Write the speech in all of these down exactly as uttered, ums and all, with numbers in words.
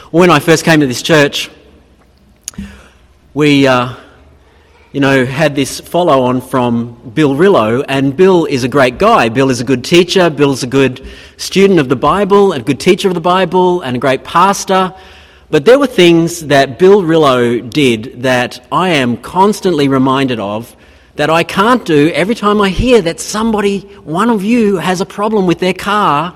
When I first came to this church, we, uh, you know, had this follow-on from Bill Rillo, and Bill is a great guy. Bill is a good teacher. Bill's a good student of the Bible, a good teacher of the Bible, and a great pastor. But there were things that Bill Rillo did that I am constantly reminded of that I can't do every time I hear that somebody, one of you, has a problem with their car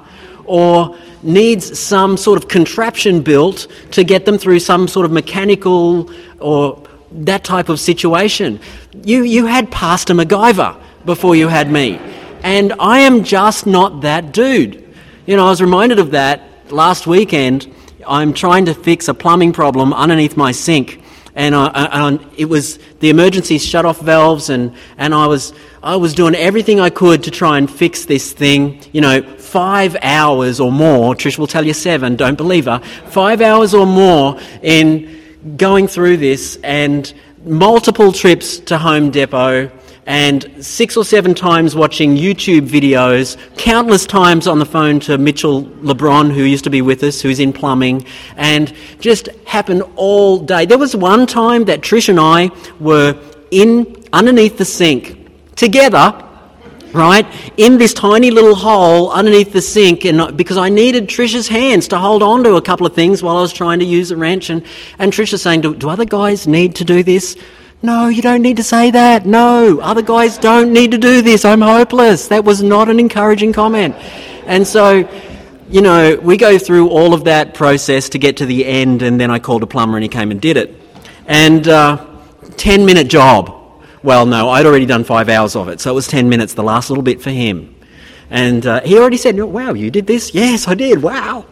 or needs some sort of contraption built to get them through some sort of mechanical or that type of situation. You you had Pastor MacGyver before you had me, and I am just not that dude. You know, I was reminded of that last weekend. I'm trying to fix a plumbing problem underneath my sink, and I, I, it was the emergency shut-off valves, and, and I was I was doing everything I could to try and fix this thing. You know, five hours or more. Trish will tell you seven. Don't believe her. Five hours or more in going through this, and multiple trips to Home Depot, and six or seven times watching YouTube videos, countless times on the phone to Mitchell LeBron, who used to be with us, who's in plumbing, and just happened all day. There was one time that Trish and I were in underneath the sink together, right, in this tiny little hole underneath the sink, and because I needed Trish's hands to hold on to a couple of things while I was trying to use a wrench, and, and Trish was saying, do, do other guys need to do this? No, you don't need to say that. No, other guys don't need to do this. I'm hopeless. That was not an encouraging comment. And so, you know, we go through all of that process to get to the end, and then I called a plumber and he came and did it. And uh, ten-minute job. Well, no, I'd already done five hours of it, so it was ten minutes, the last little bit for him. And uh, he already said, wow, you did this? Yes, I did, wow.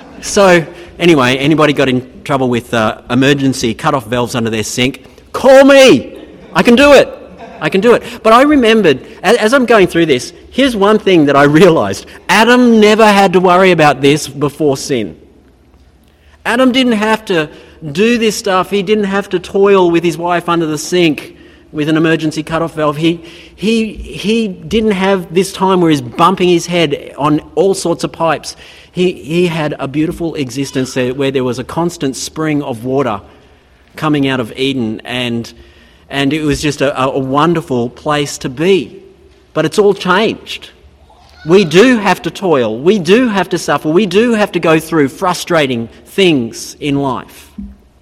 So, anyway, anybody got in trouble with uh, emergency cut-off valves under their sink, call me! I can do it. I can do it. But I remembered, as, as I'm going through this, here's one thing that I realised. Adam never had to worry about this before sin. Adam didn't have to do this stuff. He didn't have to toil with his wife under the sink with an emergency cut-off valve. He he he didn't have this time where he's bumping his head on all sorts of pipes. He he had a beautiful existence there where there was a constant spring of water coming out of Eden, and and it was just a, a wonderful place to be. But it's all changed. We do have to toil. We do have to suffer. We do have to go through frustrating things in life.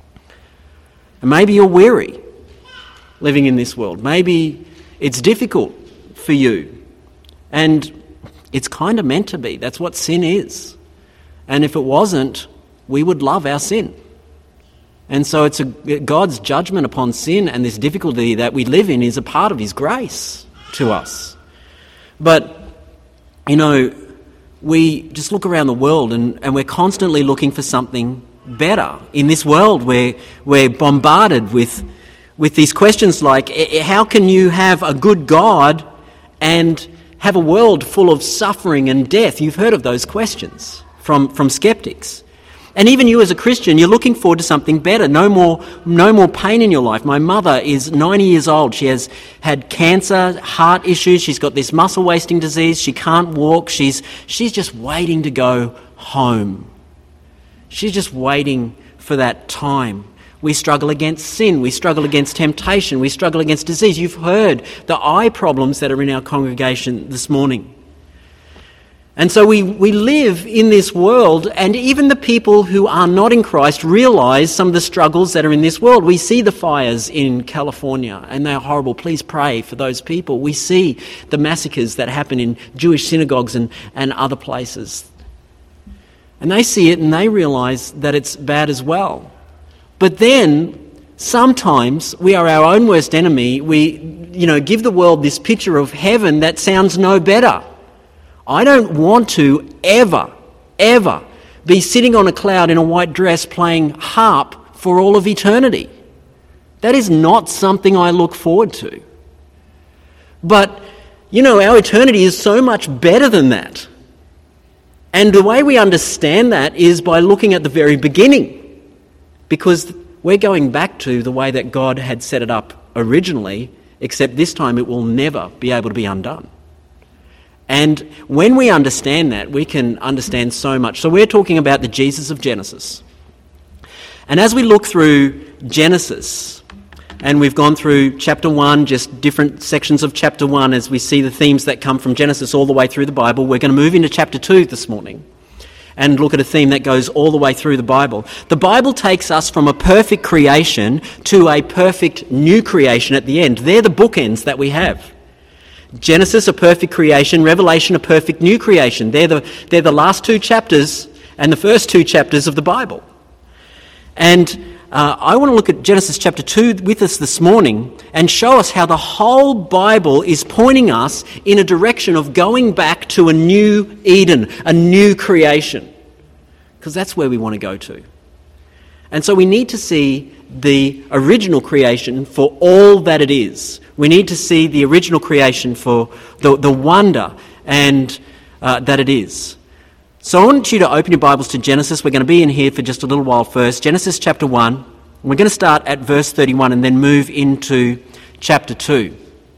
And maybe you're weary living in this world. Maybe it's difficult for you. And it's kind of meant to be. That's what sin is. And if it wasn't, we would love our sin. And so it's a, God's judgment upon sin, and this difficulty that we live in is a part of his grace to us. But, you know, we just look around the world and, and we're constantly looking for something better. In this world, we're, we're bombarded with with these questions like, how can you have a good God and have a world full of suffering and death? You've heard of those questions from, from skeptics. And even you as a Christian, you're looking forward to something better. No more, no more pain in your life. My mother is ninety years old. She has had cancer, heart issues. She's got this muscle wasting disease. She can't walk. She's, she's just waiting to go home. She's just waiting for that time. We struggle against sin. We struggle against temptation. We struggle against disease. You've heard the eye problems that are in our congregation this morning. And so we, we live in this world, and even the people who are not in Christ realise some of the struggles that are in this world. We see the fires in California, and they are horrible. Please pray for those people. We see the massacres that happen in Jewish synagogues and, and other places. And they see it and they realise that it's bad as well. But then, sometimes we are our own worst enemy. We, you know, give the world this picture of heaven that sounds no better. I don't want to ever, ever be sitting on a cloud in a white dress playing harp for all of eternity. That is not something I look forward to. But, you know, our eternity is so much better than that. And the way we understand that is by looking at the very beginning. Because we're going back to the way that God had set it up originally, except this time it will never be able to be undone. And when we understand that, we can understand so much. So we're talking about the Jesus of Genesis. And as we look through Genesis, and we've gone through chapter one, just different sections of chapter one as we see the themes that come from Genesis all the way through the Bible, we're going to move into chapter two this morning and look at a theme that goes all the way through the Bible. The Bible takes us from a perfect creation to a perfect new creation at the end. They're the bookends that we have. Genesis, a perfect creation. Revelation, a perfect new creation. They're the, they're the last two chapters and the first two chapters of the Bible. And uh, I want to look at Genesis chapter two with us this morning and show us how the whole Bible is pointing us in a direction of going back to a new Eden, a new creation. Because that's where we want to go to. And so we need to see the original creation for all that it is. We need to see the original creation for the, the wonder and uh, that it is. So I want you to open your Bibles to Genesis. We're going to be in here for just a little while first. Genesis chapter one. We're going to start at verse thirty-one and then move into chapter two.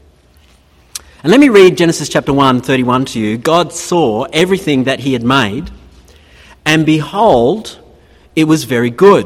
And let me read Genesis chapter one, thirty-one to you. God saw everything that he had made, and behold, it was very good.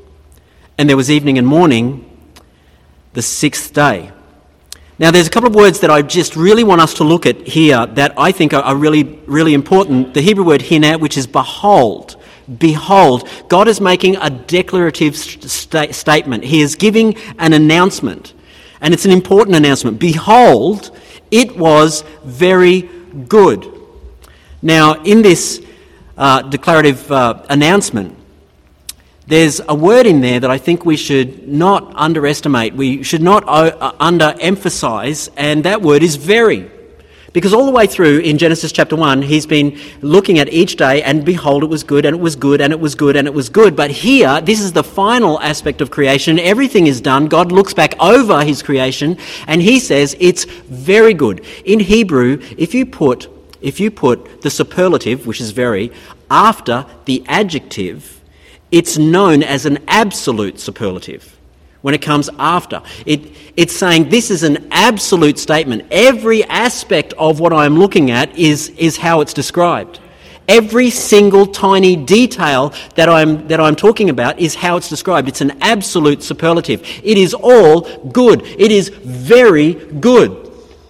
And there was evening and morning, the sixth day. Now, there's a couple of words that I just really want us to look at here that I think are, are really, really important. The Hebrew word hina, which is behold. Behold. God is making a declarative st- statement. He is giving an announcement. And it's an important announcement. Behold, it was very good. Now, in this uh, declarative uh, announcement, there's a word in there that I think we should not underestimate. We should not uh, underemphasize, and that word is very. Because all the way through in Genesis chapter one, he's been looking at each day, and behold, it was good, and it was good, and it was good, and it was good. But here, this is the final aspect of creation. Everything is done. God looks back over his creation, and he says it's very good. In Hebrew, if you put, if you put the superlative, which is very, after the adjective, it's known as an absolute superlative when it comes after. It, it's saying this is an absolute statement. Every aspect of what I'm looking at is, is how it's described. Every single tiny detail that I'm, that I'm talking about is how it's described. It's an absolute superlative. It is all good. It is very good.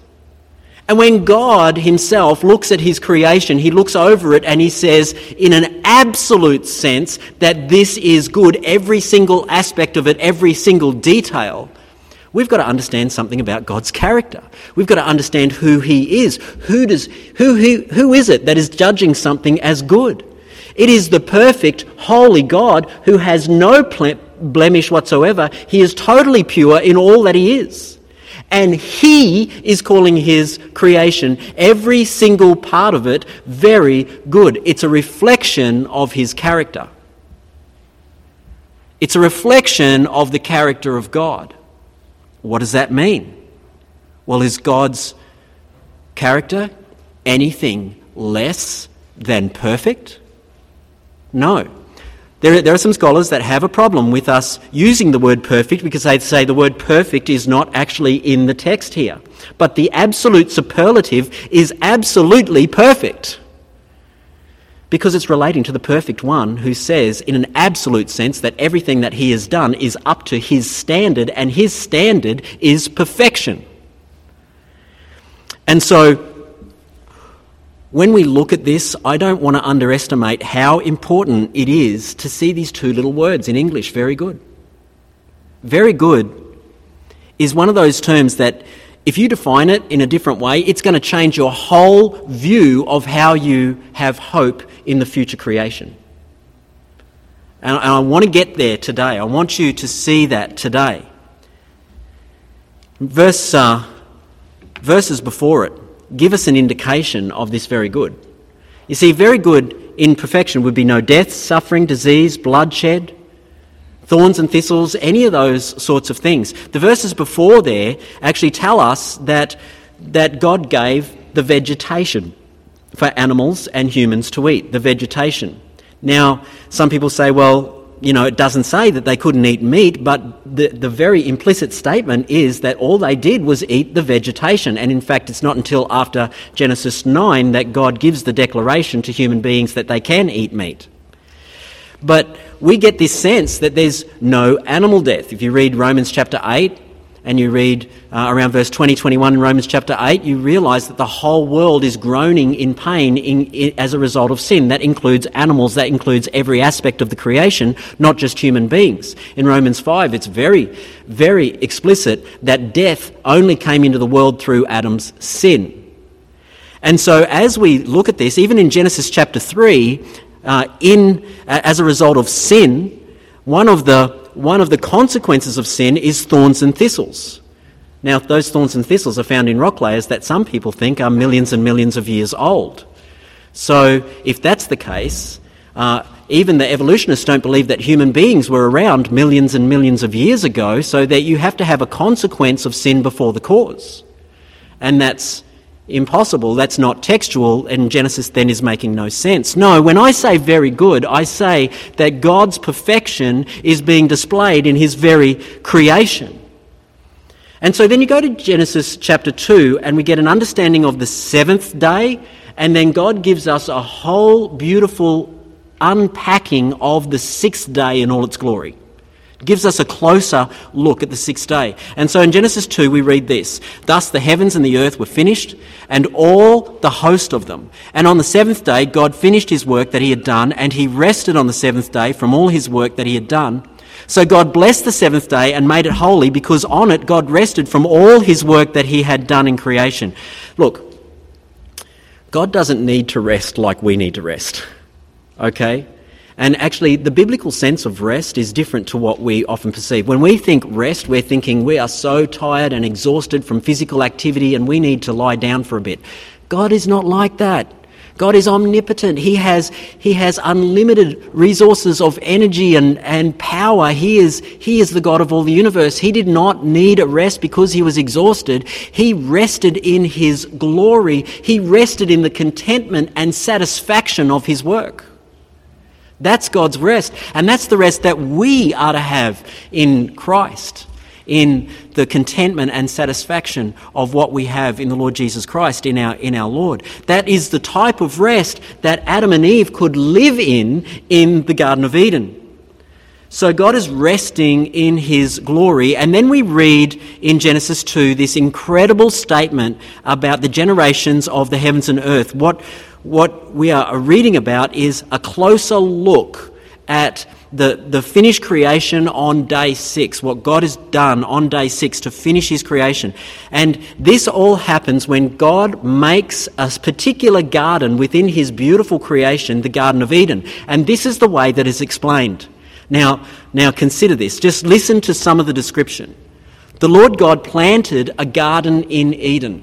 And when God himself looks at his creation, he looks over it and he says, in an absolute sense, that this is good, every single aspect of it, every single detail, we've got to understand something about God's character. We've got to understand who he is. Who does, who, who, who is it that is judging something as good? It is the perfect, holy God who has no blemish whatsoever. He is totally pure in all that he is. And he is calling his creation, every single part of it, very good. It's a reflection of his character. It's a reflection of the character of God. What does that mean? Well, is God's character anything less than perfect? No. There, there are some scholars that have a problem with us using the word perfect because they say the word perfect is not actually in the text here. But the absolute superlative is absolutely perfect because it's relating to the perfect one who says in an absolute sense that everything that he has done is up to his standard, and his standard is perfection. And so when we look at this, I don't want to underestimate how important it is to see these two little words in English, very good. Very good is one of those terms that if you define it in a different way, it's going to change your whole view of how you have hope in the future creation. And I want to get there today. I want you to see that today. Verse, uh, verses before it give us an indication of this very good. You see, very good in perfection would be no death, suffering, disease, bloodshed, thorns and thistles, any of those sorts of things. The verses before there actually tell us that, that God gave the vegetation for animals and humans to eat, the vegetation. Now, some people say, well, you know, it doesn't say that they couldn't eat meat, but the, the very implicit statement is that all they did was eat the vegetation. And in fact, it's not until after Genesis nine that God gives the declaration to human beings that they can eat meat. But we get this sense that there's no animal death. If you read Romans chapter eight, and you read uh, around verse twenty, twenty-one in Romans chapter eight, you realise that the whole world is groaning in pain in, in, as a result of sin. That includes animals, that includes every aspect of the creation, not just human beings. In Romans five, it's very, very explicit that death only came into the world through Adam's sin. And so as we look at this, even in Genesis chapter three, uh, in uh, as a result of sin, one of the One of the consequences of sin is thorns and thistles. Now, those thorns and thistles are found in rock layers that some people think are millions and millions of years old. So, if that's the case, uh, even the evolutionists don't believe that human beings were around millions and millions of years ago, so that you have to have a consequence of sin before the cause. And that's impossible. That's not textual, and Genesis then is making no sense. No, when I say very good, I say that God's perfection is being displayed in his very creation. And so then you go to Genesis chapter two, and we get an understanding of the seventh day, and then God gives us a whole beautiful unpacking of the sixth day in all its glory. It gives us a closer look at the sixth day. And so in Genesis two we read this: "Thus the heavens and the earth were finished, and all the host of them. And on the seventh day God finished his work that he had done, and he rested on the seventh day from all his work that he had done. So God blessed the seventh day and made it holy, because on it God rested from all his work that he had done in creation." Look, God doesn't need to rest like we need to rest, okay? And actually, the biblical sense of rest is different to what we often perceive. When we think rest, we're thinking we are so tired and exhausted from physical activity and we need to lie down for a bit. God is not like that. God is omnipotent. He has he has unlimited resources of energy and, and power. He is, he is the God of all the universe. He did not need a rest because he was exhausted. He rested in his glory. He rested in the contentment and satisfaction of his work. That's God's rest, and that's the rest that we are to have in Christ, in the contentment and satisfaction of what we have in the Lord Jesus Christ, in our in our Lord. That is the type of rest that Adam and Eve could live in in the Garden of Eden. So God is resting in his glory, and then we read in Genesis two this incredible statement about the generations of the heavens and earth. What What we are reading about is a closer look at the, the finished creation on day six, what God has done on day six to finish his creation. And this all happens when God makes a particular garden within his beautiful creation, the Garden of Eden. And this is the way that is explained. Now, now consider this. Just listen to some of the description. The Lord God planted a garden in Eden,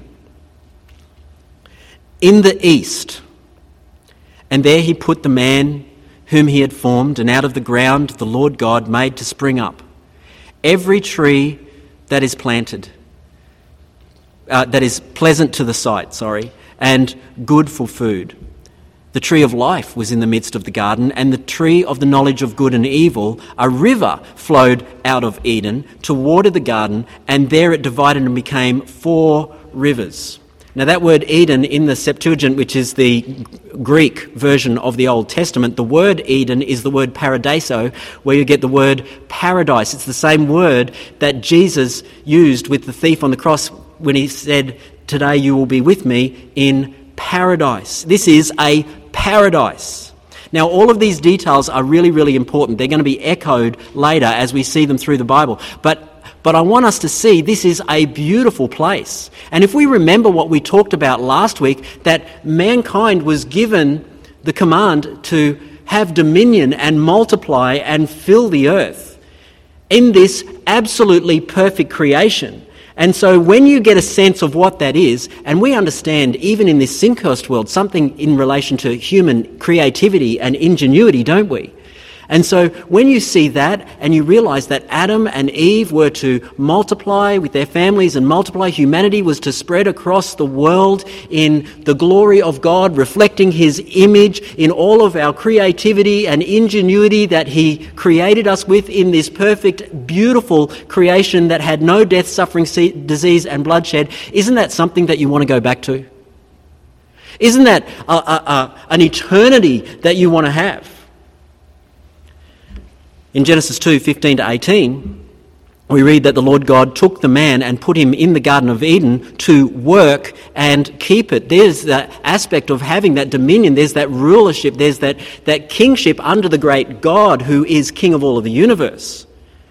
in the east, and there he put the man whom he had formed, and out of the ground the Lord God made to spring up every tree that is planted, uh, that is pleasant to the sight, sorry, and good for food. The tree of life was in the midst of the garden, and the tree of the knowledge of good and evil. A river flowed out of Eden to water the garden, and there it divided and became four rivers. Now that word Eden in the Septuagint, which is the Greek version of the Old Testament, the word Eden is the word paradiso, where you get the word paradise. It's the same word that Jesus used with the thief on the cross when he said, "Today you will be with me in paradise." This is a paradise. Now all of these details are really, really important. They're going to be echoed later as we see them through the Bible. But But I want us to see this is a beautiful place. And if we remember what we talked about last week, that mankind was given the command to have dominion and multiply and fill the earth in this absolutely perfect creation. And so when you get a sense of what that is, and we understand even in this Sinkhurst world something in relation to human creativity and ingenuity, don't we? And so when you see that and you realise that Adam and Eve were to multiply with their families and multiply, humanity was to spread across the world in the glory of God, reflecting his image in all of our creativity and ingenuity that he created us with in this perfect, beautiful creation that had no death, suffering, disease and bloodshed. Isn't that something that you want to go back to? Isn't that a, a, a, an eternity that you want to have? In Genesis two, fifteen to eighteen, we read that the Lord God took the man and put him in the Garden of Eden to work and keep it. There's that aspect of having that dominion. There's that rulership. There's that, that kingship under the great God who is king of all of the universe.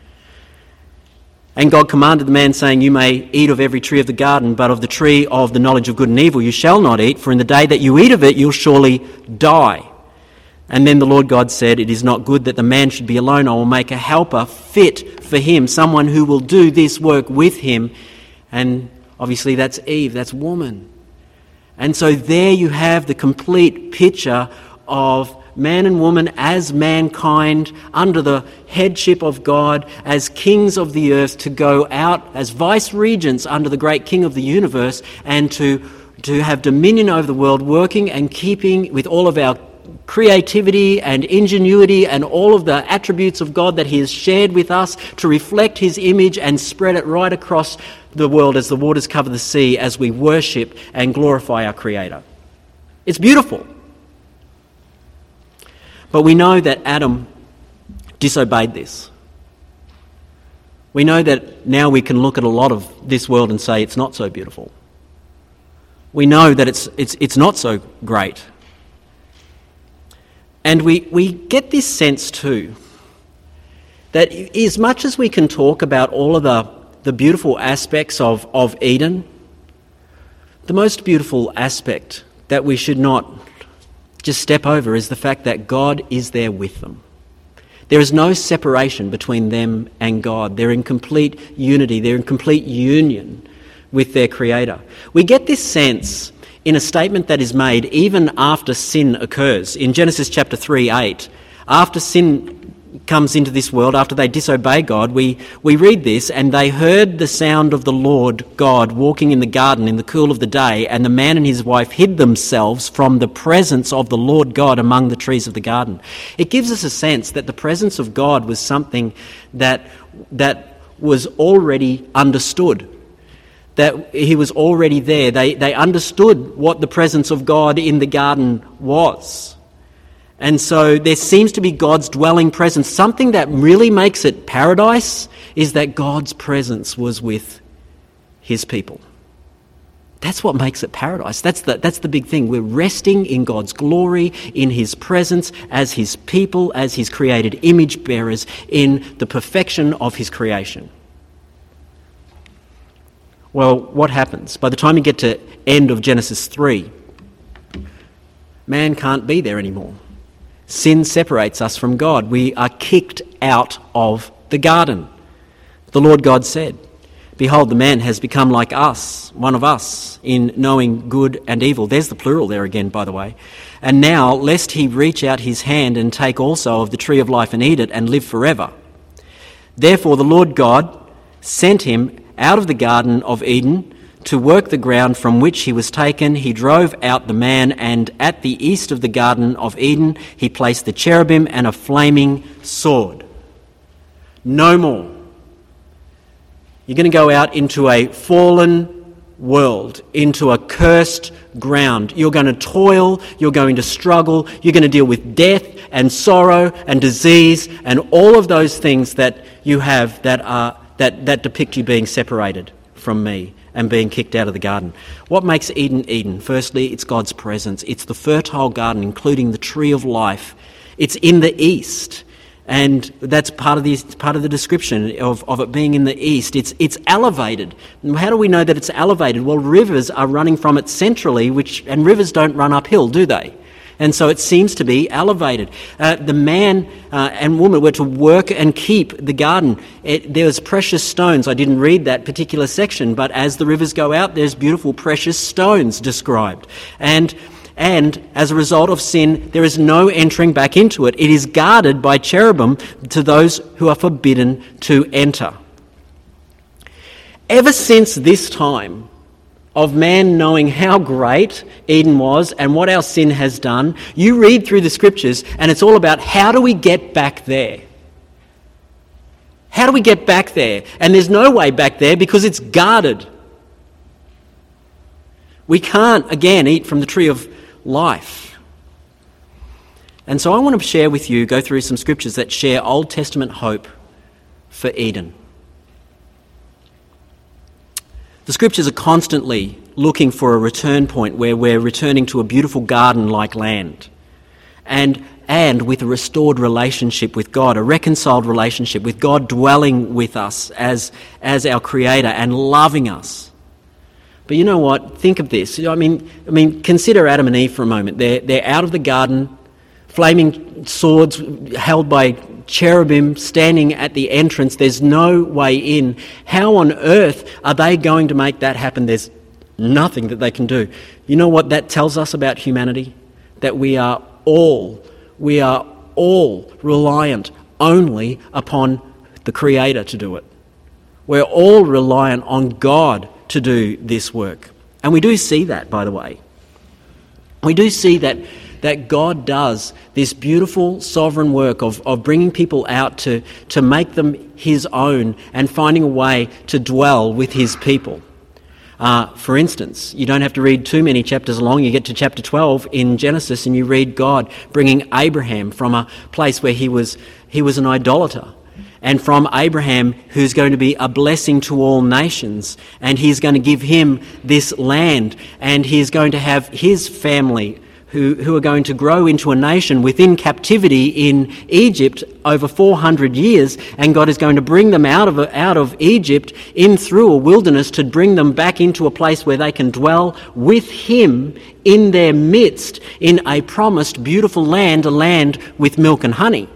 And God commanded the man, saying, "You may eat of every tree of the garden, but of the tree of the knowledge of good and evil you shall not eat, for in the day that you eat of it you'll surely die." And then the Lord God said, "It is not good that the man should be alone. I will make a helper fit for him, someone who will do this work with him." And obviously that's Eve, that's woman. And so there you have the complete picture of man and woman as mankind under the headship of God, as kings of the earth, to go out as vice-regents under the great king of the universe and to, to have dominion over the world, working and keeping with all of our creativity and ingenuity and all of the attributes of God that he has shared with us, to reflect his image and spread it right across the world as the waters cover the sea, as we worship and glorify our Creator. It's beautiful. But we know that Adam disobeyed this. We know that now we can look at a lot of this world and say it's not so beautiful. We know that it's it's it's not so great. And we, we get this sense too, that as much as we can talk about all of the, the beautiful aspects of, of Eden, the most beautiful aspect that we should not just step over is the fact that God is there with them. There is no separation between them and God. They're in complete unity. They're in complete union with their Creator. We get this sense in a statement that is made even after sin occurs. In Genesis chapter three, eight, after sin comes into this world, after they disobey God, we, we read this, "And they heard the sound of the Lord God walking in the garden in the cool of the day, and the man and his wife hid themselves from the presence of the Lord God among the trees of the garden." It gives us a sense that the presence of God was something that, that was already understood, that he was already there. They, they understood what the presence of God in the garden was. And so there seems to be God's dwelling presence. Something that really makes it paradise is that God's presence was with his people. That's what makes it paradise. That's the, that's the big thing. We're resting in God's glory, in his presence, as his people, as his created image bearers, in the perfection of his creation. Well, what happens? By the time you get to end of Genesis three, man can't be there anymore. Sin separates us from God. We are kicked out of the garden. The Lord God said, "Behold, the man has become like us, one of us, in knowing good and evil." There's the plural there again, by the way. "And now, lest he reach out his hand and take also of the tree of life and eat it and live forever. Therefore the Lord God sent him out of the Garden of Eden to work the ground from which he was taken. He drove out the man, and at the east of the Garden of Eden he placed the cherubim and a flaming sword." No more. You're going to go out into a fallen world, into a cursed ground. You're going to toil, you're going to struggle, you're going to deal with death and sorrow and disease and all of those things that you have that are that, that depict you being separated from me and being kicked out of the garden. What makes Eden Eden? Firstly, it's God's presence. It's the fertile garden, including the tree of life. It's in the east, and that's part of the part of the description of, of it being in the east. It's it's elevated. How do we know that it's elevated? Well, rivers are running from it centrally, which and rivers don't run uphill, do they? And so it seems to be elevated. Uh, the man uh, and woman were to work and keep the garden. It, there was precious stones. I didn't read that particular section, but as the rivers go out, there's beautiful precious stones described. And and as a result of sin, there is no entering back into it. It is guarded by cherubim to those who are forbidden to enter. Ever since this time of man knowing how great Eden was and what our sin has done, you read through the scriptures and it's all about how do we get back there? How do we get back there? And there's no way back there because it's guarded. We can't, again, eat from the tree of life. And so I want to share with you, go through some scriptures that share Old Testament hope for Eden. The scriptures are constantly looking for a return point where we're returning to a beautiful garden-like land and, and with a restored relationship with God, a reconciled relationship with God dwelling with us as, as our Creator and loving us. But you know what? Think of this. I mean, I mean, consider Adam and Eve for a moment. They're, they're out of the garden, flaming swords held by cherubim standing at the entrance. There's no way in. How on earth are they going to make that happen? There's nothing that they can do. You know what that tells us about humanity? That we are all, we are all reliant only upon the Creator to do it. We're all reliant on God to do this work. And we do see that, by the way. We do see that that God does this beautiful sovereign work of, of bringing people out to, to make them his own and finding a way to dwell with his people. Uh, for instance, you don't have to read too many chapters along. You get to chapter twelve in Genesis and you read God bringing Abraham from a place where he was he was an idolater. And from Abraham, who's going to be a blessing to all nations. And he's going to give him this land. And he's going to have his family Who, who are going to grow into a nation within captivity in Egypt over four hundred years, and God is going to bring them out of out of Egypt in through a wilderness to bring them back into a place where they can dwell with him in their midst in a promised beautiful land, a land with milk and honey.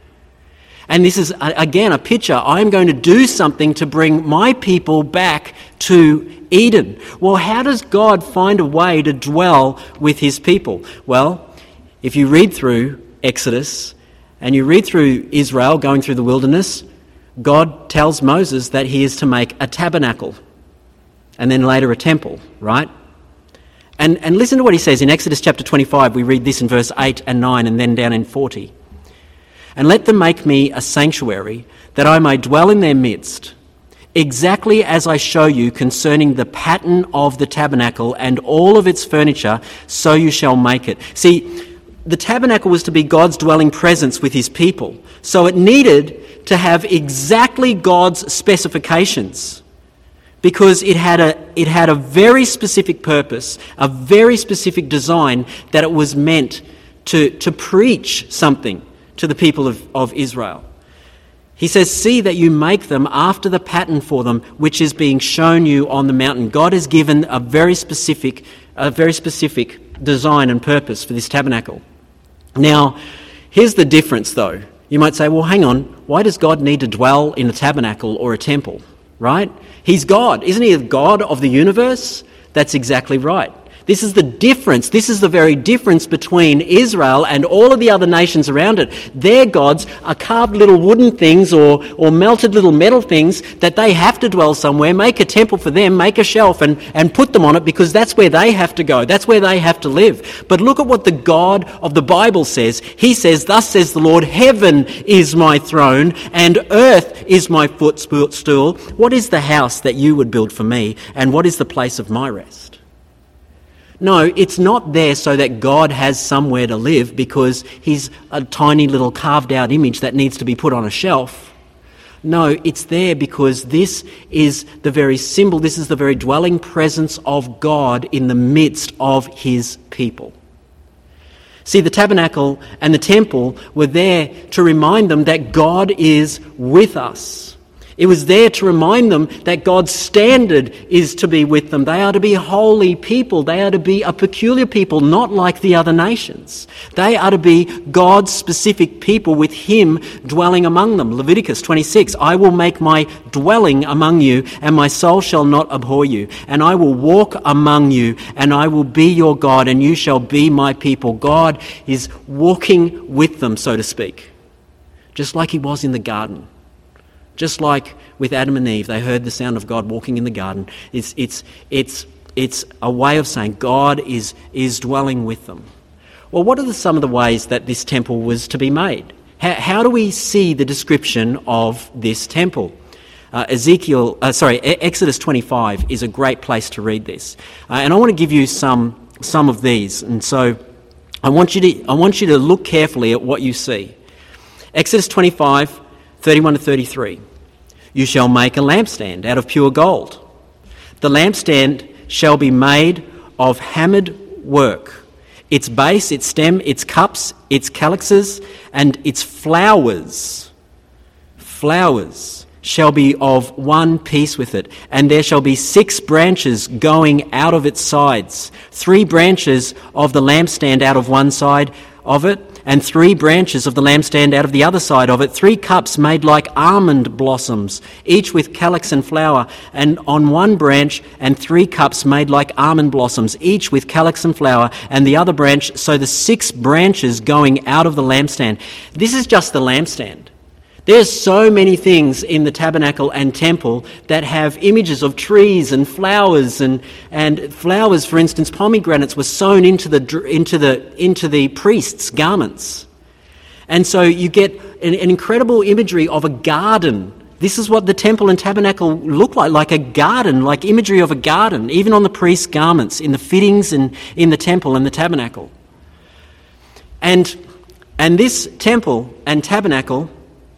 And this is, again, a picture. I'm going to do something to bring my people back to Eden. Well, how does God find a way to dwell with his people? Well, if you read through Exodus and you read through Israel going through the wilderness, God tells Moses that he is to make a tabernacle and then later a temple, right? And, and listen to what he says in Exodus chapter twenty-five. We read this in verse eight and nine and then down in forty. And let them make me a sanctuary, that I may dwell in their midst, exactly as I show you concerning the pattern of the tabernacle and all of its furniture, so you shall make it. See, the tabernacle was to be God's dwelling presence with his people. So it needed to have exactly God's specifications, because it had a it had a very specific purpose, a very specific design, that it was meant to, to preach something to the people of, of Israel. He says, see that you make them after the pattern for them, which is being shown you on the mountain. God has given a very specific, a very specific design and purpose for this tabernacle. Now, here's the difference though. You might say, well, hang on, why does God need to dwell in a tabernacle or a temple, right? He's God. Isn't he the God of the universe? That's exactly right. This is the difference. This is the very difference between Israel and all of the other nations around it. Their gods are carved little wooden things or, or melted little metal things that they have to dwell somewhere, make a temple for them, make a shelf and, and put them on it, because that's where they have to go. That's where they have to live. But look at what the God of the Bible says. He says, thus says the Lord, heaven is my throne and earth is my footstool. What is the house that you would build for me, and what is the place of my rest? No, it's not there so that God has somewhere to live because he's a tiny little carved out image that needs to be put on a shelf. No, it's there because this is the very symbol, this is the very dwelling presence of God in the midst of his people. See, the tabernacle and the temple were there to remind them that God is with us. It was there to remind them that God's standard is to be with them. They are to be holy people. They are to be a peculiar people, not like the other nations. They are to be God's specific people with him dwelling among them. Leviticus twenty-six, I will make my dwelling among you, and my soul shall not abhor you. And I will walk among you, and I will be your God, and you shall be my people. God is walking with them, so to speak, just like he was in the garden. Just like with Adam and Eve, they heard the sound of God walking in the garden. It's it's it's it's a way of saying God is is dwelling with them. Well, what are the, some of the ways that this temple was to be made? How, how do we see the description of this temple? Uh, Ezekiel, uh, sorry, Exodus twenty-five is a great place to read this, uh, and I want to give you some some of these. And so, I want you to, I want you to look carefully at what you see. Exodus twenty-five, thirty-one to thirty-three. You shall make a lampstand out of pure gold. The lampstand shall be made of hammered work. Its base, its stem, its cups, its calyxes, and its flowers, flowers shall be of one piece with it. And there shall be six branches going out of its sides, three branches of the lampstand out of one side of it, and three branches of the lampstand out of the other side of it, three cups made like almond blossoms, each with calyx and flower, and on one branch, and three cups made like almond blossoms, each with calyx and flower, and the other branch, so the six branches going out of the lampstand. This is just the lampstand. There's so many things in the tabernacle and temple that have images of trees and flowers, and, and flowers, for instance, pomegranates were sewn into the into the into the priests' garments, and so you get an, an incredible imagery of a garden. This is what the temple and tabernacle look like, like a garden, like imagery of a garden, even on the priests' garments, in the fittings and in the temple and the tabernacle. And and this temple and tabernacle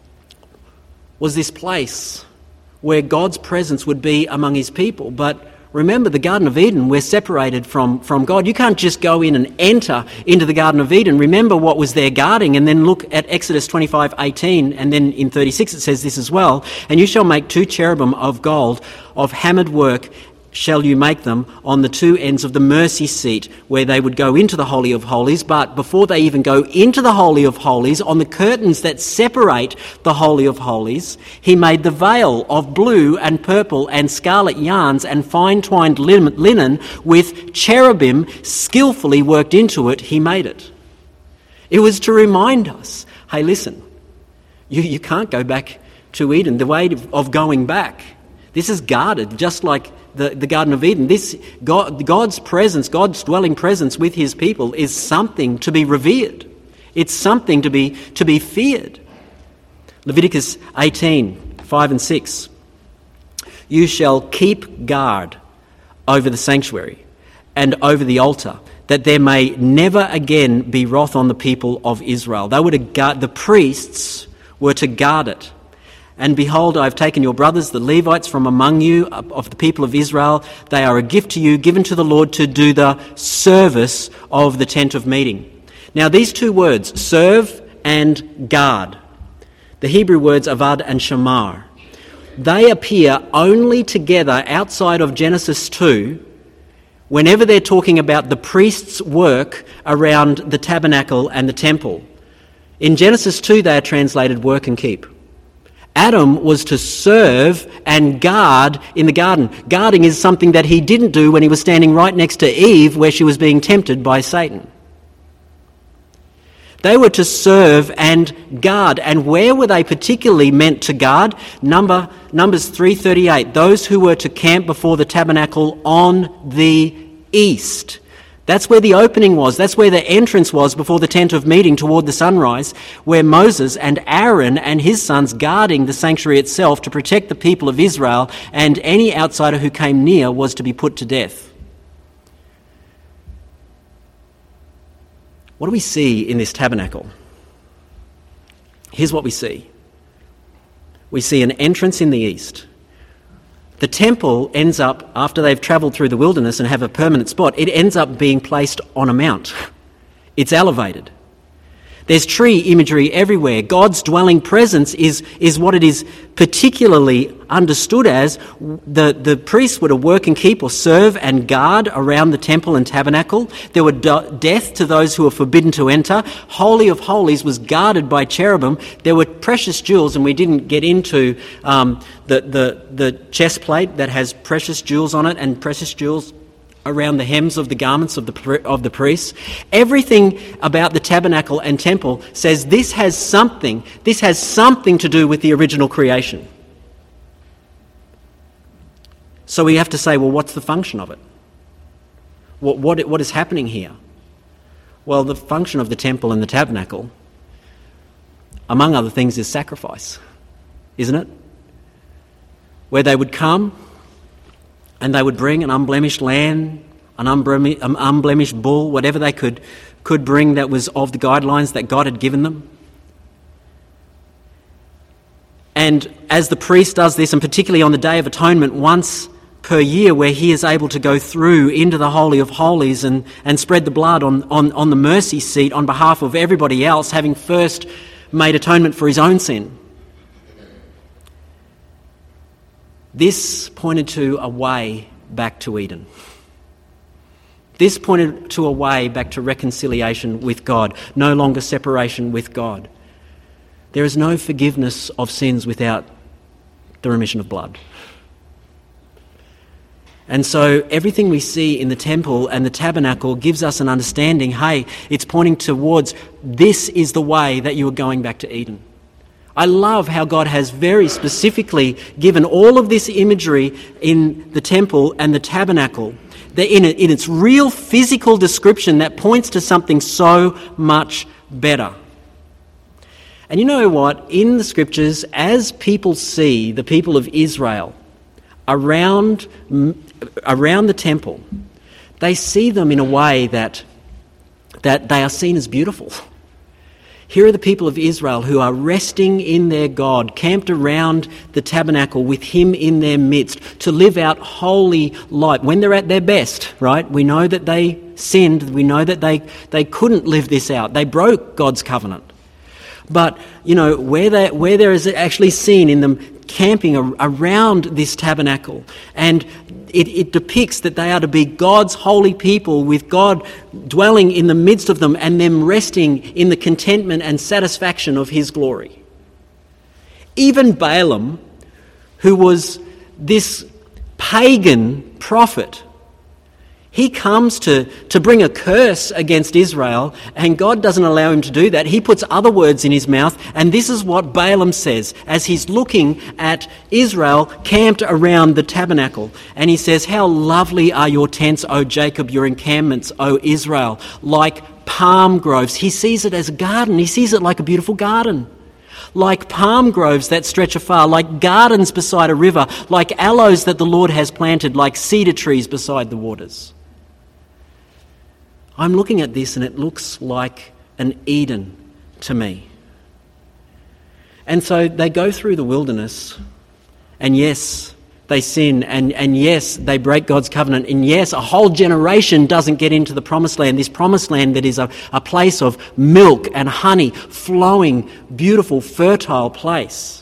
was this place where God's presence would be among his people. But remember, the Garden of Eden, we're separated from, from God. You can't just go in and enter into the Garden of Eden. Remember what was there guarding, and then look at Exodus twenty-five eighteen, and then in thirty-six it says this as well. And you shall make two cherubim of gold, of hammered work shall you make them, on the two ends of the mercy seat, where they would go into the Holy of Holies. But before they even go into the Holy of Holies, on the curtains that separate the Holy of Holies, he made the veil of blue and purple and scarlet yarns and fine-twined linen with cherubim skillfully worked into it. He made it. It was to remind us, hey, listen, you, you can't go back to Eden. The way of going back, this is guarded, just like The, the Garden of Eden. This God, God's presence, God's dwelling presence with his people is something to be revered. It's something to be to be feared. Leviticus eighteen, five and six. You shall keep guard over the sanctuary and over the altar, that there may never again be wrath on the people of Israel. They were to guard, the priests were to guard it. And behold, I have taken your brothers, the Levites, from among you, of the people of Israel. They are a gift to you, given to the Lord to do the service of the tent of meeting. Now, these two words, serve and guard, the Hebrew words avad and shamar, they appear only together outside of Genesis two, whenever they're talking about the priest's work around the tabernacle and the temple. In Genesis two, they are translated work and keep. Adam was to serve and guard in the garden. Guarding is something that he didn't do when he was standing right next to Eve, where she was being tempted by Satan. They were to serve and guard. And where were they particularly meant to guard? Number, Numbers three thirty-eight, those who were to camp before the tabernacle on the east. That's where the opening was. That's where the entrance was before the tent of meeting toward the sunrise, where Moses and Aaron and his sons guarding the sanctuary itself to protect the people of Israel, and any outsider who came near was to be put to death. What do we see in this tabernacle? Here's what we see. We see an entrance in the east. The temple ends up, after they've travelled through the wilderness and have a permanent spot, it ends up being placed on a mount. It's elevated. There's tree imagery everywhere. God's dwelling presence is, is what it is particularly understood as. The, the priests were to work and keep or serve and guard around the temple and tabernacle. There were do- death to those who were forbidden to enter. Holy of Holies was guarded by cherubim. There were precious jewels, and we didn't get into um, the, the, the chest plate that has precious jewels on it, and precious jewels around the hems of the garments of the of the priests. Everything about the tabernacle and temple says this has something, this has something to do with the original creation. So we have to say, well, what's the function of it? What what what is happening here? Well, the function of the temple and the tabernacle, among other things, is sacrifice, isn't it? Where they would come and they would bring an unblemished lamb, an unblemished bull, whatever they could could bring that was of the guidelines that God had given them. And as the priest does this, and particularly on the Day of Atonement once per year, where he is able to go through into the Holy of Holies and, and spread the blood on, on, on the mercy seat on behalf of everybody else, having first made atonement for his own sin. This pointed to a way back to Eden. This pointed to a way back to reconciliation with God, no longer separation with God. There is no forgiveness of sins without the remission of blood. And so everything we see in the temple and the tabernacle gives us an understanding, hey, it's pointing towards this is the way that you are going back to Eden. I love how God has very specifically given all of this imagery in the temple and the tabernacle, that in, in its real physical description that points to something so much better. And you know what? In the scriptures, as people see the people of Israel around, around the temple, they see them in a way that, that they are seen as beautiful. Here are the people of Israel who are resting in their God, camped around the tabernacle with him in their midst to live out holy life when they're at their best, right? We know that they sinned. We know that they, they couldn't live this out. They broke God's covenant. But, you know, where, they, where there is actually seen in them camping a, around this tabernacle, and it, it depicts that they are to be God's holy people with God dwelling in the midst of them and them resting in the contentment and satisfaction of his glory. Even Balaam, who was this pagan prophet, he comes to, to bring a curse against Israel, and God doesn't allow him to do that. He puts other words in his mouth, and this is what Balaam says as he's looking at Israel camped around the tabernacle. And he says, "How lovely are your tents, O Jacob, your encampments, O Israel, like palm groves." He sees it as a garden. He sees it like a beautiful garden. Like palm groves that stretch afar, like gardens beside a river, like aloes that the Lord has planted, like cedar trees beside the waters. I'm looking at this and it looks like an Eden to me. And so they go through the wilderness, and yes, they sin, and, and yes, they break God's covenant, and yes, a whole generation doesn't get into the promised land, this promised land that is a, a place of milk and honey, flowing, beautiful, fertile place.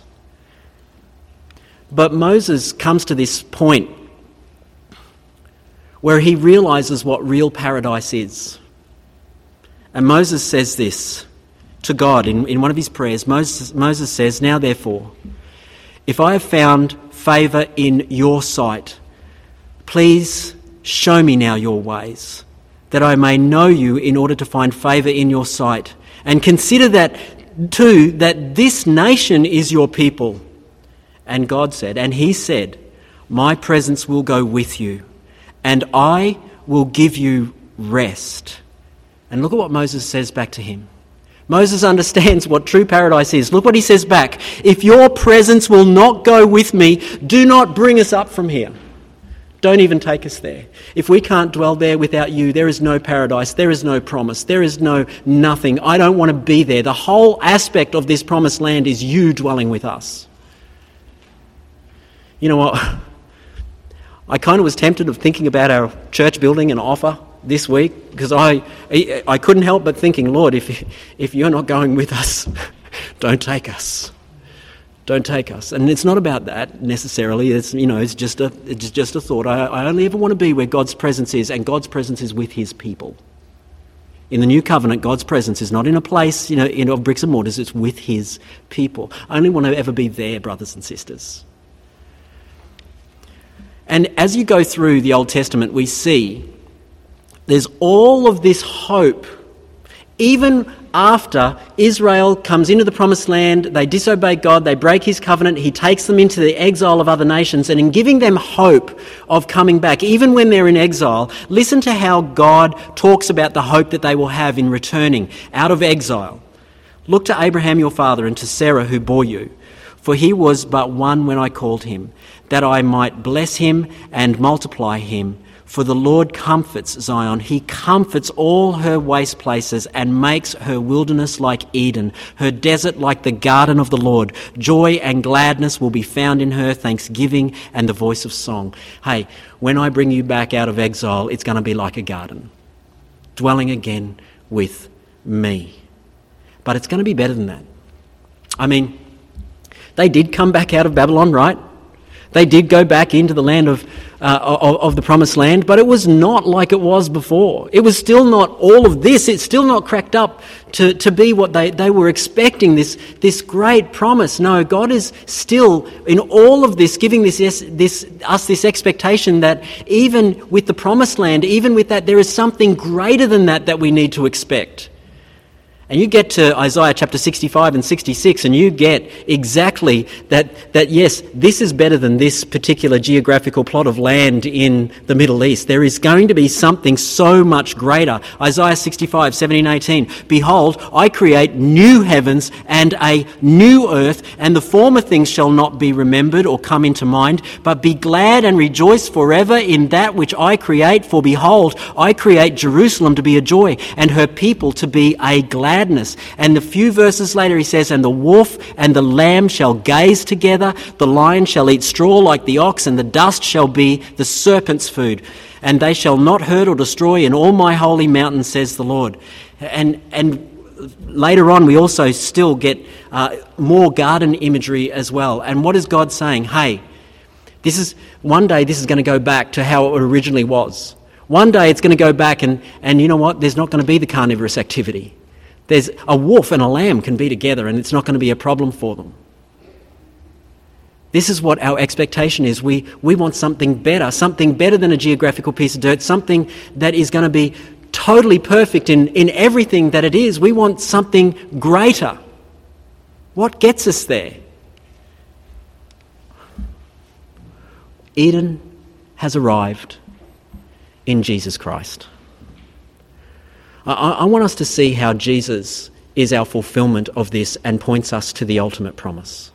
But Moses comes to this point where he realises what real paradise is. And Moses says this to God in, in one of his prayers. Moses, Moses says, "Now therefore, if I have found favour in your sight, please show me now your ways, that I may know you in order to find favour in your sight. And consider that too, that this nation is your people." And God said, and he said, "My presence will go with you, and I will give you rest." And look at what Moses says back to him. Moses understands what true paradise is. Look what he says back. "If your presence will not go with me, do not bring us up from here. Don't even take us there. If we can't dwell there without you, there is no paradise, there is no promise, there is no nothing. I don't want to be there. The whole aspect of this promised land is you dwelling with us." You know what? I kind of was tempted of thinking about our church building and offer this week, because I I couldn't help but thinking, Lord, if if you're not going with us, don't take us. Don't take us. And it's not about that necessarily. It's, you know, it's just a it's just a thought. I, I only ever want to be where God's presence is, and God's presence is with his people. In the new covenant, God's presence is not in a place, you know, in of bricks and mortars, it's with his people. I only want to ever be there, brothers and sisters. And as you go through the Old Testament, we see there's all of this hope. Even after Israel comes into the promised land, they disobey God, they break his covenant, he takes them into the exile of other nations, and in giving them hope of coming back, even when they're in exile, listen to how God talks about the hope that they will have in returning out of exile. "Look to Abraham your father and to Sarah who bore you, for he was but one when I called him, that I might bless him and multiply him. For the Lord comforts Zion. He comforts all her waste places and makes her wilderness like Eden, her desert like the garden of the Lord. Joy and gladness will be found in her, thanksgiving and the voice of song. Hey, when I bring you back out of exile, it's going to be like a garden, dwelling again with me. But it's going to be better than that. I mean, they did come back out of Babylon, right? They did go back into the land of, uh, of of the promised land, but it was not like it was before. It was still not all of this. It's still not cracked up to, to be what they, they were expecting, this, this great promise. No, God is still in all of this giving this, this us this expectation that even with the promised land, even with that, there is something greater than that that we need to expect. And you get to Isaiah chapter sixty-five and sixty-six and you get exactly that, that yes, this is better than this particular geographical plot of land in the Middle East. There is going to be something so much greater. Isaiah sixty-five, seventeen, eighteen. Behold, I create new heavens and a new earth, and the former things shall not be remembered or come into mind, but be glad and rejoice forever in that which I create. For behold, I create Jerusalem to be a joy, and her people to be a glad. And a few verses later he says, and the wolf and the lamb shall gaze together, the lion shall eat straw like the ox, and the dust shall be the serpent's food. And they shall not hurt or destroy in all my holy mountain, says the Lord. And and later on we also still get uh, more garden imagery as well. And what is God saying? Hey, this is one day this is going to go back to how it originally was. One day it's going to go back and, and you know what? There's not going to be the carnivorous activity. There's a wolf and a lamb can be together and it's not going to be a problem for them. This is what our expectation is. We, we want something better, something better than a geographical piece of dirt, something that is going to be totally perfect in, in everything that it is. We want something greater. What gets us there? Eden has arrived in Jesus Christ. I, I want us to see how Jesus is our fulfillment of this and points us to the ultimate promise.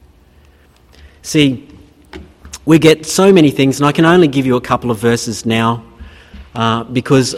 See, we get so many things, and I can only give you a couple of verses now uh, because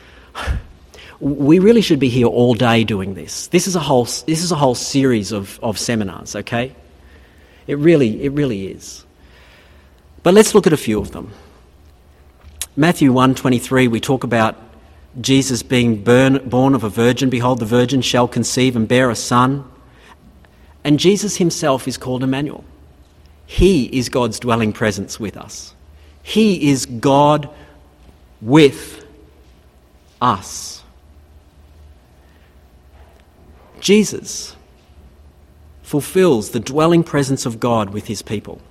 we really should be here all day doing this. This is a whole this is a whole series of, of seminars, okay? It really, it really is. But let's look at a few of them. Matthew one twenty-three, we talk about Jesus being born, born of a virgin. Behold, the virgin shall conceive and bear a son. And Jesus himself is called Emmanuel. He is God's dwelling presence with us. He is God with us. Jesus fulfills the dwelling presence of God with his people.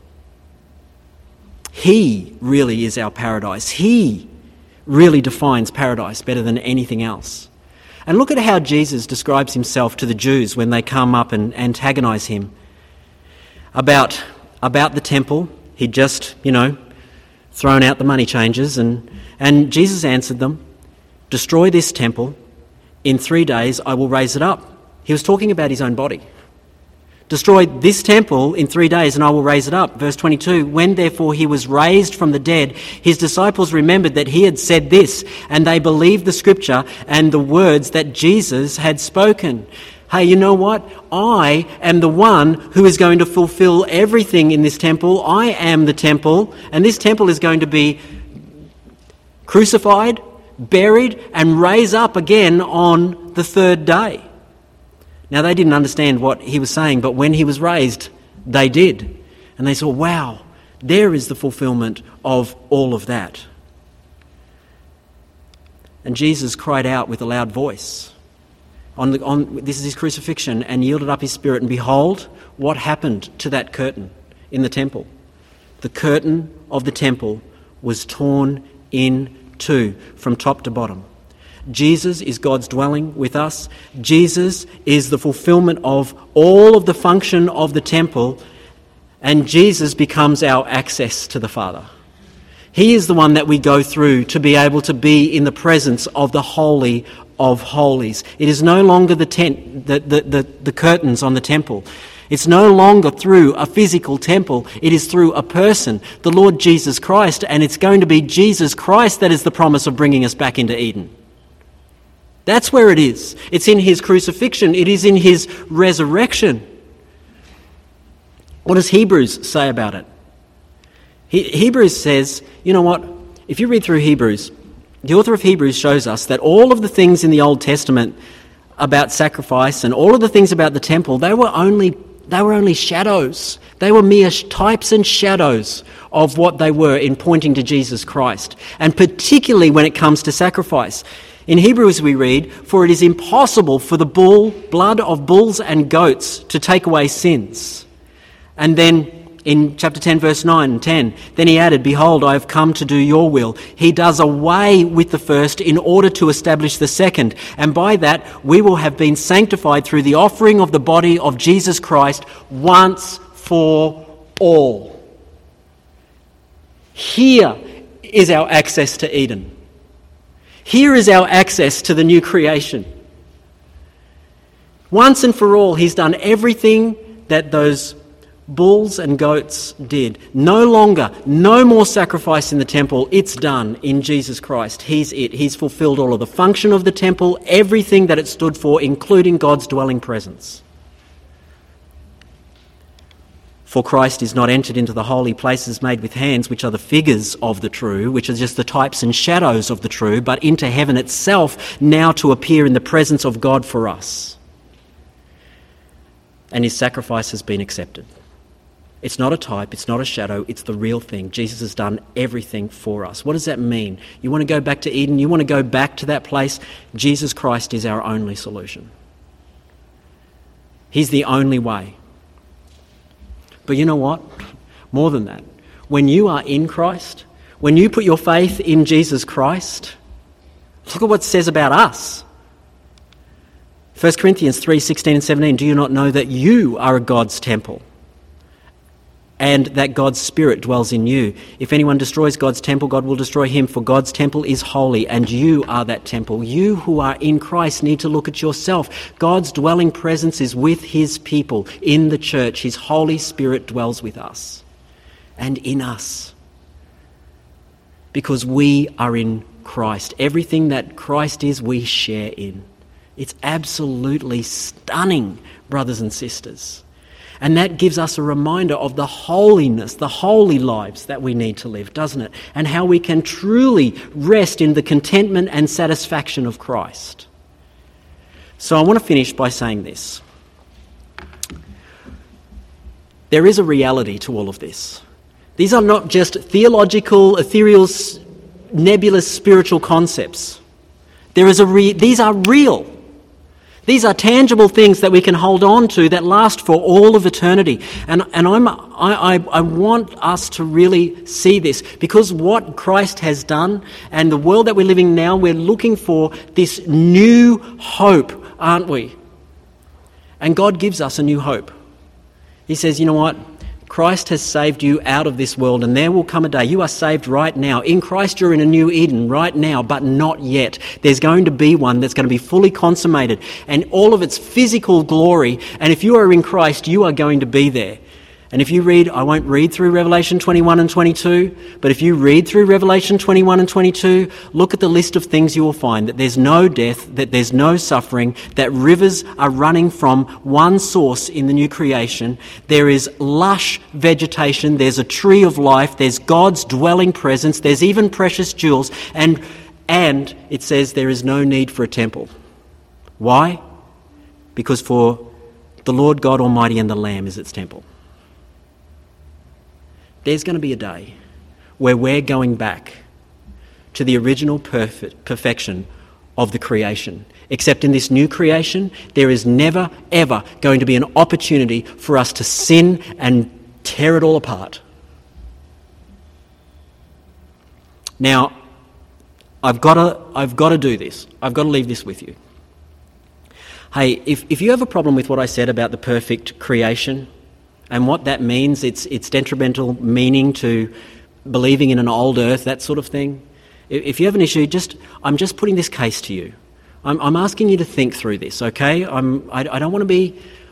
He really is our paradise. He really defines paradise better than anything else. And look at how Jesus describes himself to the Jews when they come up and antagonize him about, about the temple. He'd just, you know, thrown out the money changers, and, and Jesus answered them, destroy this temple, in three days I will raise it up. He was talking about his own body. Destroy this temple in three days and I will raise it up. Verse twenty-two, when therefore he was raised from the dead, his disciples remembered that he had said this, and they believed the scripture and the words that Jesus had spoken. Hey, you know what? I am the one who is going to fulfill everything in this temple. I am the temple, and this temple is going to be crucified, buried, and raised up again on the third day. Now, they didn't understand what he was saying, but when he was raised, they did. And they saw, wow, there is the fulfillment of all of that. And Jesus cried out with a loud voice. On, the, on this is his crucifixion, and yielded up his spirit. And behold, what happened to that curtain in the temple? The curtain of the temple was torn in two from top to bottom. Jesus is God's dwelling with us. Jesus is the fulfillment of all of the function of the temple, and Jesus becomes our access to the Father. He is the one that we go through to be able to be in the presence of the Holy of Holies. It is no longer the tent, the, the, the, the curtains on the temple. It's no longer through a physical temple. It is through a person, the Lord Jesus Christ, and it's going to be Jesus Christ that is the promise of bringing us back into Eden. That's where it is. It's in his crucifixion. It is in his resurrection. What does Hebrews say about it? He, Hebrews says, you know what? If you read through Hebrews, the author of Hebrews shows us that all of the things in the Old Testament about sacrifice and all of the things about the temple, they were only they were only shadows. They were mere types and shadows of what they were in pointing to Jesus Christ, and particularly when it comes to sacrifice. In Hebrews we read, "For it is impossible for the bull, blood of bulls and goats to take away sins." And then in chapter ten, verse nine and ten, then he added, "Behold, I have come to do your will." He does away with the first in order to establish the second. And by that, we will have been sanctified through the offering of the body of Jesus Christ once for all. Here is our access to Eden. Here is our access to the new creation. Once and for all, he's done everything that those bulls and goats did. No longer, no more sacrifice in the temple. It's done in Jesus Christ. He's it. He's fulfilled all of the function of the temple, everything that it stood for, including God's dwelling presence. For Christ is not entered into the holy places made with hands, which are the figures of the true, which are just the types and shadows of the true, but into heaven itself, now to appear in the presence of God for us. And his sacrifice has been accepted. It's not a type, it's not a shadow, it's the real thing. Jesus has done everything for us. What does that mean? You want to go back to Eden? You want to go back to that place? Jesus Christ is our only solution. He's the only way. But you know what? More than that. When you are in Christ, when you put your faith in Jesus Christ, look at what it says about us. First Corinthians three, sixteen and seventeen, "Do you not know that you are a God's temple, and that God's Spirit dwells in you? If anyone destroys God's temple, God will destroy him, for God's temple is holy, and you are that temple." You who are in Christ need to look at yourself. God's dwelling presence is with his people in the church. His Holy Spirit dwells with us and in us because we are in Christ. Everything that Christ is, we share in. It's absolutely stunning, brothers and sisters. And that gives us a reminder of the holiness, the holy lives that we need to live, doesn't it? And how we can truly rest in the contentment and satisfaction of Christ. So I want to finish by saying this. There is a reality to all of this. These are not just theological, ethereal, nebulous spiritual concepts. There is a re- these are real. These are tangible things that we can hold on to that last for all of eternity. And, and I'm, I, I, I want us to really see this, because what Christ has done and the world that we're living now, we're looking for this new hope, aren't we? And God gives us a new hope. He says, you know what? Christ has saved you out of this world, and there will come a day. You are saved right now. In Christ, you're in a new Eden right now, but not yet. There's going to be one that's going to be fully consummated, and all of its physical glory. And if you are in Christ, you are going to be there. And if you read, I won't read through Revelation twenty-one and twenty-two, but if you read through Revelation twenty-one and twenty-two, look at the list of things you will find, that there's no death, that there's no suffering, that rivers are running from one source in the new creation. There is lush vegetation, there's a tree of life, there's God's dwelling presence, there's even precious jewels, and, and it says there is no need for a temple. Why? Because for the Lord God Almighty and the Lamb is its temple. There's going to be a day where we're going back to the original perfect perfection of the creation. Except in this new creation, there is never, ever going to be an opportunity for us to sin and tear it all apart. Now, I've got to, I've got to do this. I've got to leave this with you. Hey, if, if you have a problem with what I said about the perfect creation, and what that means, its its detrimental meaning to believing in an old earth, that sort of thing. If you have an issue, just I'm just putting this case to you. I'm, I'm asking you to think through this, okay? I'm, I, I don't want to be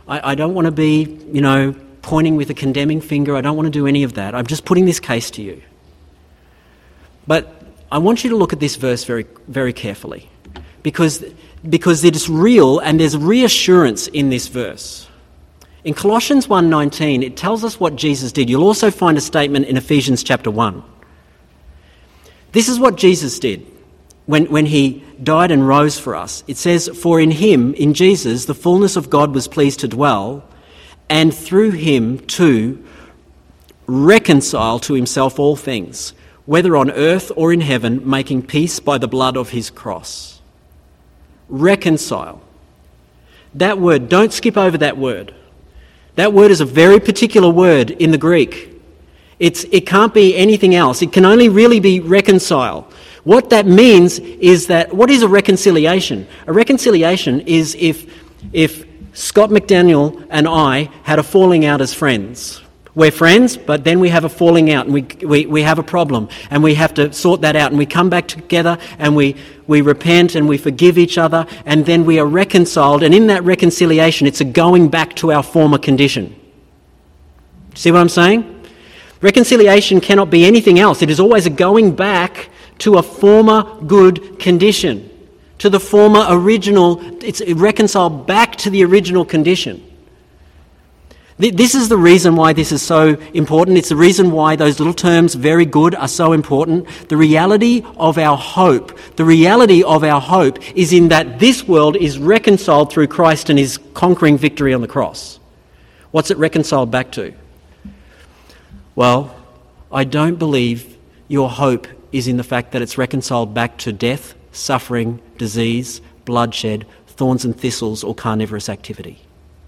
I, I don't want to be, you know, pointing with a condemning finger. I don't want to do any of that. I'm just putting this case to you. But I want you to look at this verse very, very carefully, because, because it is real and there's reassurance in this verse. In Colossians one nineteen, it tells us what Jesus did. You'll also find a statement in Ephesians chapter one. This is what Jesus did when, when he died and rose for us. It says, "For in him, in Jesus, the fullness of God was pleased to dwell, and through him to reconcile to himself all things, whether on earth or in heaven, making peace by the blood of his cross." Reconcile. That word, don't skip over that word. That word is a very particular word in the Greek. It's, it can't be anything else. It can only really be reconcile. What that means is that, what is a reconciliation? A reconciliation is if, if Scott McDaniel and I had a falling out as friends. We're friends, but then we have a falling out and we, we, we have a problem and we have to sort that out, and we come back together and we, we repent and we forgive each other, and then we are reconciled, and in that reconciliation it's a going back to our former condition. See what I'm saying? Reconciliation cannot be anything else. It is always a going back to a former good condition, to the former original. It's reconciled back to the original condition. This is the reason why this is so important. It's the reason why those little terms, very good, are so important. The reality of our hope, the reality of our hope is in that this world is reconciled through Christ and his conquering victory on the cross. What's it reconciled back to? Well, I don't believe your hope is in the fact that it's reconciled back to death, suffering, disease, bloodshed, thorns and thistles, or carnivorous activity.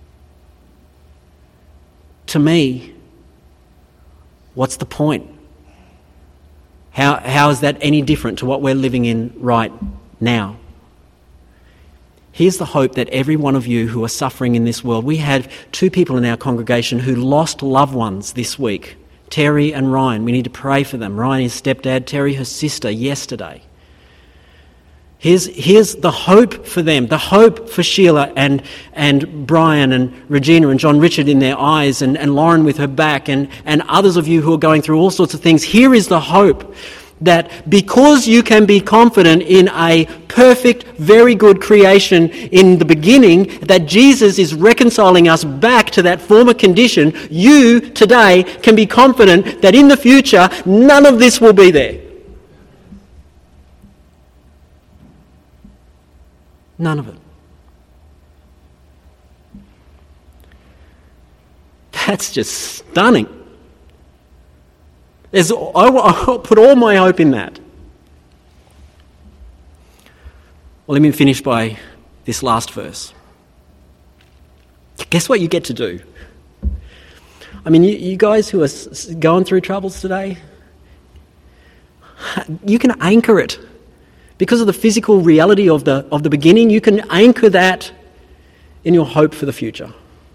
To me, what's the point? How, how is that any different to what we're living in right now? Here's the hope that every one of you who are suffering in this world, we had two people in our congregation who lost loved ones this week, Terry and Ryan. We need to pray for them. Ryan, his stepdad, Terry, her sister, yesterday. Here's, here's the hope for them, the hope for Sheila and, and Brian and Regina and John Richard in their eyes, and, and Lauren with her back, and, and others of you who are going through all sorts of things. Here is the hope that because you can be confident in a perfect, very good creation in the beginning, that Jesus is reconciling us back to that former condition, you today can be confident that in the future none of this will be there. None of it. That's just stunning. There's, I, I put all my hope in that. Well, let me finish by this last verse. Guess what you get to do? I mean, you, you guys who are going through troubles today, you can anchor it. Because of the physical reality of the, of the beginning, you can anchor that in your hope for the future.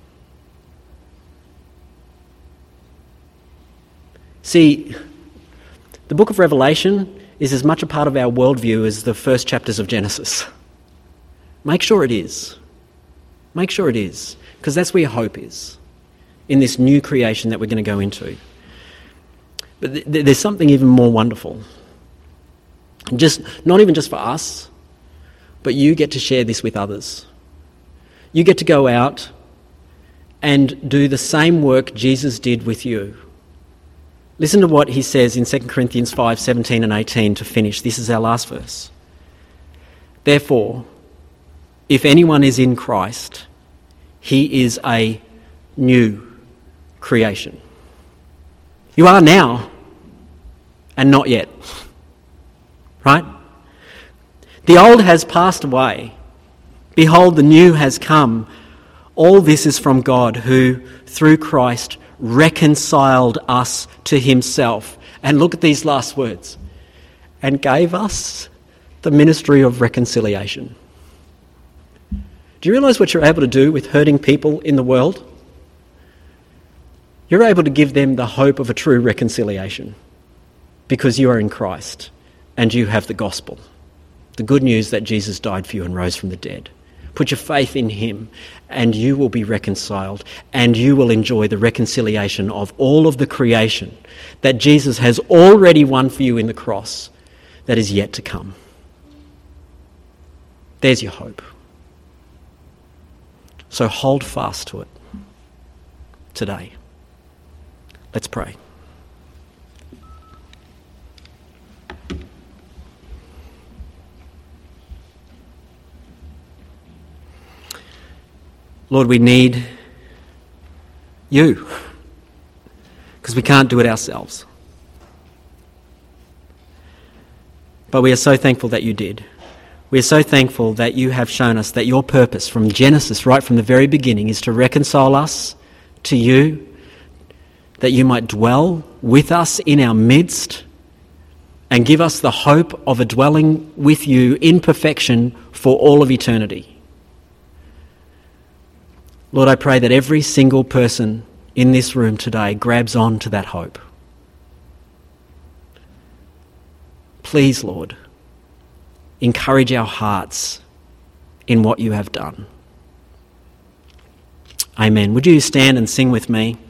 See, the book of Revelation is as much a part of our worldview as the first chapters of Genesis. Make sure it is. Make sure it is, because that's where your hope is, in this new creation that we're going to go into. But th- there's something even more wonderful. Just not even just for us, but you get to share this with others. You get to go out and do the same work Jesus did with you. Listen to what he says in Second Corinthians five, seventeen and eighteen to finish. This is our last verse. Therefore, if anyone is in Christ, he is a new creation. You are now and not yet. Right? The old has passed away. Behold, the new has come. All this is from God, who, through Christ, reconciled us to himself. And look at these last words. And gave us the ministry of reconciliation. Do you realise what you're able to do with hurting people in the world? You're able to give them the hope of a true reconciliation because you are in Christ. And you have the gospel, the good news that Jesus died for you and rose from the dead. Put your faith in him, and you will be reconciled, and you will enjoy the reconciliation of all of the creation that Jesus has already won for you in the cross that is yet to come. There's your hope. So hold fast to it today. Let's pray. Lord, we need you because we can't do it ourselves. But we are so thankful that you did. We are so thankful that you have shown us that your purpose from Genesis, right from the very beginning, is to reconcile us to you, that you might dwell with us in our midst and give us the hope of a dwelling with you in perfection for all of eternity. Lord, I pray that every single person in this room today grabs on to that hope. Please, Lord, encourage our hearts in what you have done. Amen. Would you stand and sing with me?